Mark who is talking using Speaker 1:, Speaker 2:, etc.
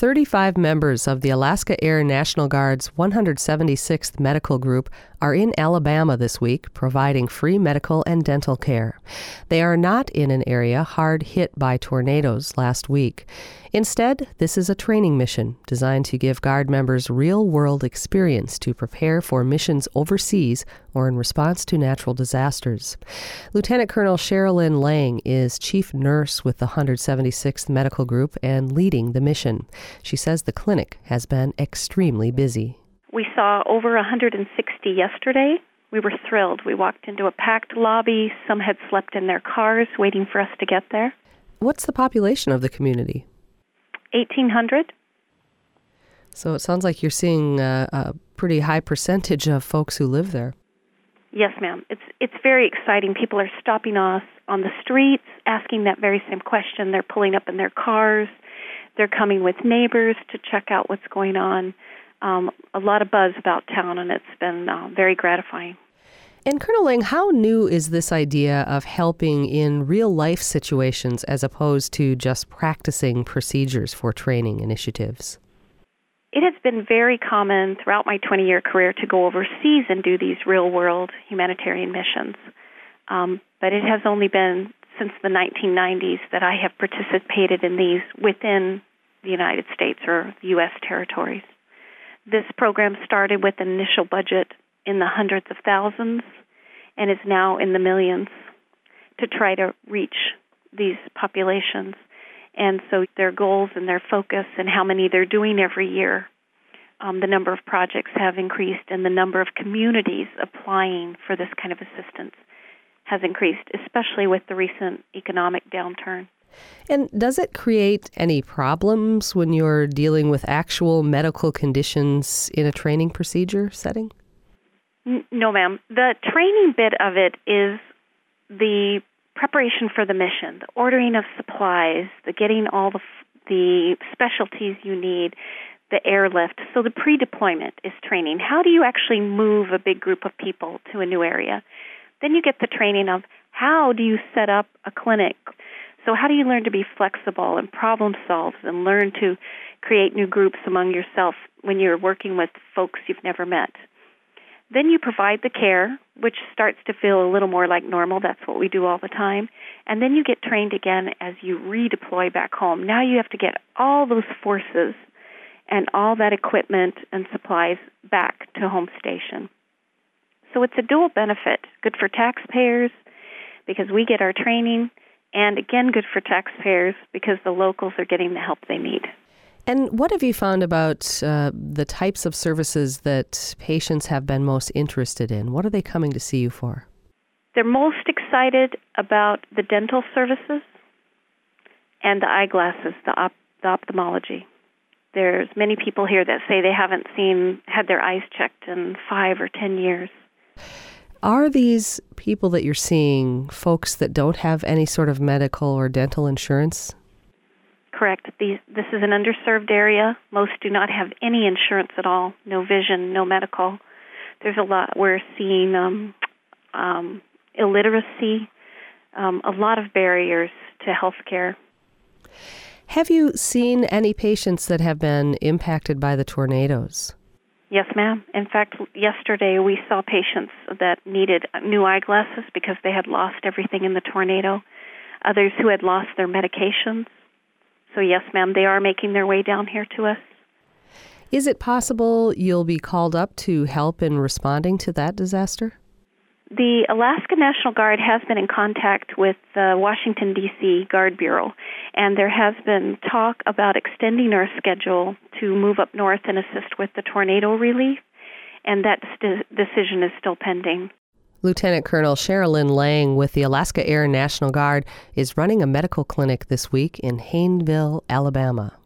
Speaker 1: 35 members of the Alaska Air National Guard's 176th Medical Group are in Alabama this week, providing free medical and dental care. They are not in an area hard hit by tornadoes last week. Instead, this is a training mission designed to give Guard members real-world experience to prepare for missions overseas or in response to natural disasters. Lieutenant Colonel Sherilyn Lang is chief nurse with the 176th Medical Group and leading the mission. She says the clinic has been extremely busy.
Speaker 2: We saw over 160 yesterday. We were thrilled. We walked into a packed lobby. Some had slept in their cars waiting for us to get there.
Speaker 1: What's the population of the community?
Speaker 2: 1,800.
Speaker 1: So it sounds like you're seeing a pretty high percentage of folks who live there.
Speaker 2: Yes, ma'am. It's very exciting. People are stopping us on the streets, asking that very same question. They're pulling up in their cars. They're coming with neighbors to check out what's going on. A lot of buzz about town, and it's been very gratifying.
Speaker 1: And Colonel Lang, how new is this idea of helping in real-life situations as opposed to just practicing procedures for training initiatives?
Speaker 2: It has been very common throughout my 20-year career to go overseas and do these real-world humanitarian missions. But it has only been since the 1990s that I have participated in these within the United States or the U.S. territories. This program started with an initial budget in the hundreds of thousands and is now in the millions to try to reach these populations. And so their goals and their focus and how many they're doing every year, the number of projects have increased and the number of communities applying for this kind of assistance has increased, especially with the recent economic downturn.
Speaker 1: And does it create any problems when you're dealing with actual medical conditions in a training procedure setting?
Speaker 2: No, ma'am. The training bit of it is the preparation for the mission, the ordering of supplies, the getting all the specialties you need, the airlift. So the pre-deployment is training. How do you actually move a big group of people to a new area? Then you get the training of how do you set up a clinic. So how do you learn to be flexible and problem solve and learn to create new groups among yourself when you're working with folks you've never met? Then you provide the care, which starts to feel a little more like normal. That's what we do all the time. And then you get trained again as you redeploy back home. Now you have to get all those forces and all that equipment and supplies back to home station. So it's a dual benefit, good for taxpayers because we get our training, and again, good for taxpayers because the locals are getting the help they need.
Speaker 1: And what have you found about the types of services that patients have been most interested in? What are they coming to see you for?
Speaker 2: They're most excited about the dental services and the eyeglasses, the ophthalmology. There's many people here that say they haven't had their eyes checked in 5 or 10 years.
Speaker 1: Are these people that you're seeing folks that don't have any sort of medical or dental insurance?
Speaker 2: Correct. This is an underserved area. Most do not have any insurance at all, no vision, no medical. There's a lot. We're seeing illiteracy, a lot of barriers to health care.
Speaker 1: Have you seen any patients that have been impacted by the tornadoes?
Speaker 2: Yes, ma'am. In fact, yesterday we saw patients that needed new eyeglasses because they had lost everything in the tornado, others who had lost their medications. So yes, ma'am, they are making their way down here to us.
Speaker 1: Is it possible you'll be called up to help in responding to that disaster?
Speaker 2: The Alaska National Guard has been in contact with the Washington, D.C. Guard Bureau, and there has been talk about extending our schedule to move up north and assist with the tornado relief, and that decision is still pending.
Speaker 1: Lieutenant Colonel Sherilyn Lang with the Alaska Air National Guard is running a medical clinic this week in Hayneville, Alabama.